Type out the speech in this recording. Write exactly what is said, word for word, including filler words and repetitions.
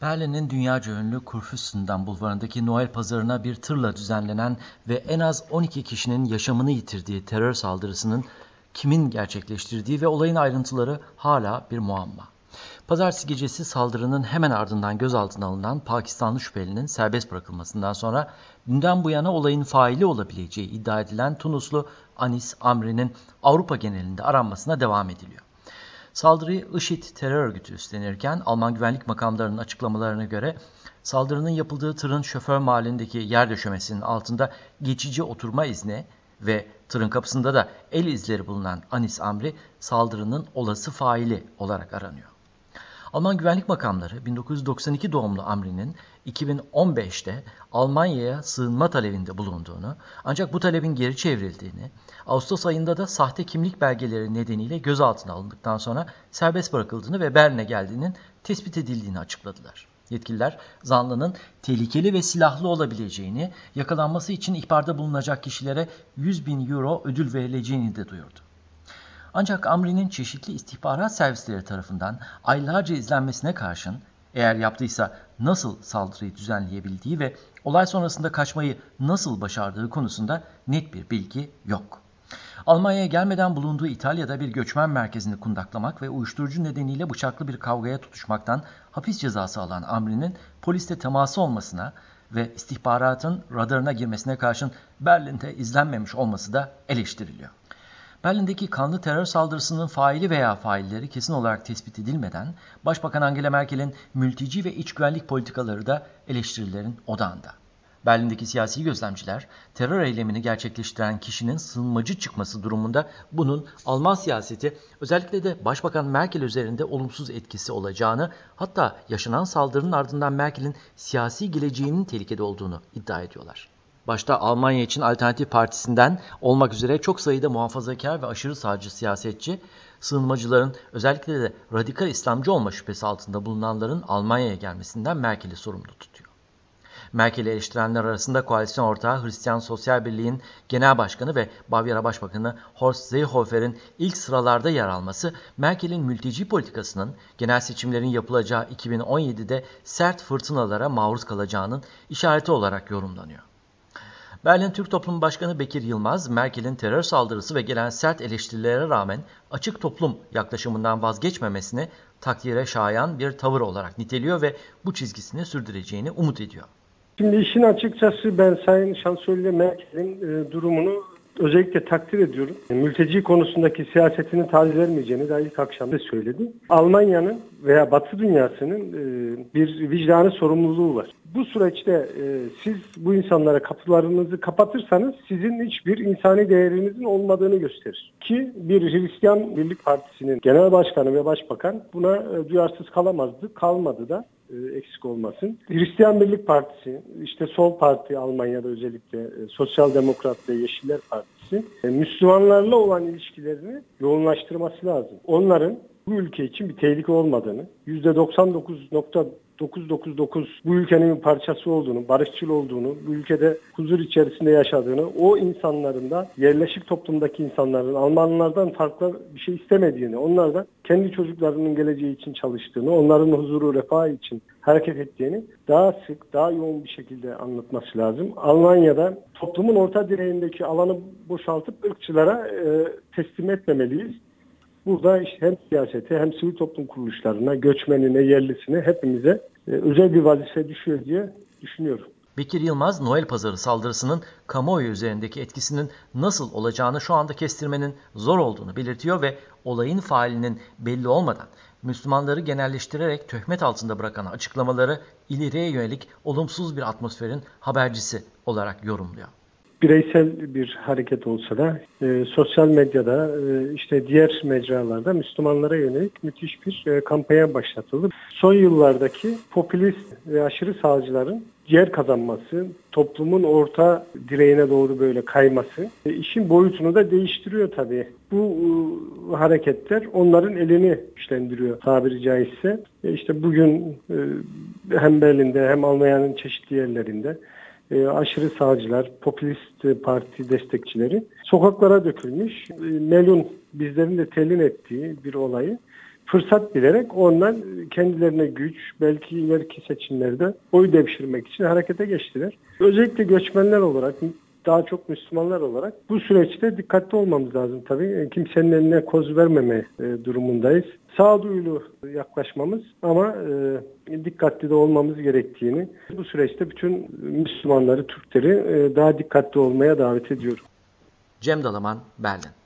Berlin'in dünyaca ünlü Kurfürstendamm bulvarındaki Noel pazarına bir tırla düzenlenen ve en az on iki kişinin yaşamını yitirdiği terör saldırısının kimin gerçekleştirdiği ve olayın ayrıntıları hala bir muamma. Pazartesi gecesi saldırının hemen ardından gözaltına alınan Pakistanlı şüphelinin serbest bırakılmasından sonra dünden bu yana olayın faili olabileceği iddia edilen Tunuslu Anis Amri'nin Avrupa genelinde aranmasına devam ediliyor. Saldırıyı IŞİD terör örgütü üstlenirken Alman güvenlik makamlarının açıklamalarına göre saldırının yapıldığı tırın şoför mahallindeki yer döşemesinin altında geçici oturma izni ve tırın kapısında da el izleri bulunan Anis Amri saldırının olası faili olarak aranıyor. Alman güvenlik makamları bin dokuz yüz doksan iki doğumlu Amri'nin iki bin on beşte Almanya'ya sığınma talebinde bulunduğunu ancak bu talebin geri çevrildiğini, Ağustos ayında da sahte kimlik belgeleri nedeniyle gözaltına alındıktan sonra serbest bırakıldığını ve Berlin'e geldiğinin tespit edildiğini açıkladılar. Yetkililer zanlının tehlikeli ve silahlı olabileceğini, yakalanması için ihbarda bulunacak kişilere yüz bin euro ödül verileceğini de duyurdu. Ancak Amri'nin çeşitli istihbarat servisleri tarafından aylarca izlenmesine karşın eğer yaptıysa nasıl saldırıyı düzenleyebildiği ve olay sonrasında kaçmayı nasıl başardığı konusunda net bir bilgi yok. Almanya'ya gelmeden bulunduğu İtalya'da bir göçmen merkezini kundaklamak ve uyuşturucu nedeniyle bıçaklı bir kavgaya tutuşmaktan hapis cezası alan Amri'nin poliste teması olmasına ve istihbaratın radarına girmesine karşın Berlin'de izlenmemiş olması da eleştiriliyor. Berlin'deki kanlı terör saldırısının faili veya failleri kesin olarak tespit edilmeden Başbakan Angela Merkel'in mülteci ve iç güvenlik politikaları da eleştirilerin odağında. Berlin'deki siyasi gözlemciler terör eylemini gerçekleştiren kişinin sığınmacı çıkması durumunda bunun Alman siyaseti özellikle de Başbakan Merkel üzerinde olumsuz etkisi olacağını, hatta yaşanan saldırının ardından Merkel'in siyasi geleceğinin tehlikede olduğunu iddia ediyorlar. Başta Almanya için Alternatif Partisi'nden olmak üzere çok sayıda muhafazakar ve aşırı sağcı siyasetçi, sığınmacıların özellikle de radikal İslamcı olma şüphesi altında bulunanların Almanya'ya gelmesinden Merkel'i sorumlu tutuyor. Merkel'i eleştirenler arasında koalisyon ortağı Hristiyan Sosyal Birliği'nin genel başkanı ve Bavyera Başbakanı Horst Seehofer'in ilk sıralarda yer alması, Merkel'in mülteci politikasının genel seçimlerin yapılacağı iki bin on yedide sert fırtınalara maruz kalacağının işareti olarak yorumlanıyor. Berlin Türk Toplum Başkanı Bekir Yılmaz, Merkel'in terör saldırısı ve gelen sert eleştirilere rağmen açık toplum yaklaşımından vazgeçmemesini takdire şayan bir tavır olarak niteliyor ve bu çizgisini sürdüreceğini umut ediyor. Şimdi işin açıkçası ben Sayın Şansölye Merkel'in e, durumunu özellikle takdir ediyorum. Mülteci konusundaki siyasetinin taviz vermeyeceğini daha ilk akşamda söyledi. Almanya'nın veya Batı dünyasının e, bir vicdanı sorumluluğu var. Bu süreçte e, siz bu insanlara kapılarınızı kapatırsanız sizin hiçbir insani değerinizin olmadığını gösterir. Ki bir Hristiyan Birlik Partisi'nin genel başkanı ve başbakan buna e, duyarsız kalamazdı, kalmadı da. Eksik olmasın. Hristiyan Birlik Partisi, işte Sol Parti Almanya'da özellikle Sosyal Demokrat ve Yeşiller Partisi Müslümanlarla olan ilişkilerini yoğunlaştırması lazım. Onların bu ülke için bir tehlike olmadığını, yüzde doksan dokuz nokta dokuz yüz doksan dokuz bu ülkenin bir parçası olduğunu, barışçıl olduğunu, bu ülkede huzur içerisinde yaşadığını, o insanların da yerleşik toplumdaki insanların Almanlardan farklı bir şey istemediğini, onlar da kendi çocuklarının geleceği için çalıştığını, onların huzuru, refahı için hareket ettiğini daha sık, daha yoğun bir şekilde anlatması lazım. Almanya'da toplumun orta direğindeki alanı boşaltıp ırkçılara e, teslim etmemeliyiz. Burada işte hem siyasete hem sivil toplum kuruluşlarına, göçmenine, yerlisine hepimize e, özel bir vazife düşüyor diye düşünüyorum. Bekir Yılmaz, Noel Pazarı saldırısının kamuoyu üzerindeki etkisinin nasıl olacağını şu anda kestirmenin zor olduğunu belirtiyor ve olayın failinin belli olmadan Müslümanları genelleştirerek töhmet altında bırakan açıklamaları ileriye yönelik olumsuz bir atmosferin habercisi olarak yorumluyor. Bireysel bir hareket olsa da e, sosyal medyada e, işte diğer mecralarda Müslümanlara yönelik müthiş bir e, kampanya başlatıldı. Son yıllardaki popülist ve aşırı sağcıların yer kazanması, toplumun orta direğine doğru böyle kayması e, işin boyutunu da değiştiriyor tabii. Bu e, hareketler onların elini güçlendiriyor tabiri caizse. E, işte bugün e, hem Berlin'de hem Almanya'nın çeşitli yerlerinde E, aşırı sağcılar, popülist e, parti destekçileri sokaklara dökülmüş. E, Melun bizlerin de telin ettiği bir olayı fırsat bilerek ondan kendilerine güç, belki ileriki seçimlerde oy devşirmek için harekete geçtiler. Özellikle göçmenler olarak, daha çok Müslümanlar olarak bu süreçte dikkatli olmamız lazım tabii. Kimsenin eline koz vermeme e, durumundayız. Sağduyulu yaklaşmamız ama e, dikkatli de olmamız gerektiğini, bu süreçte bütün Müslümanları, Türkleri e, daha dikkatli olmaya davet ediyorum. Cem Dalaman, Berlin.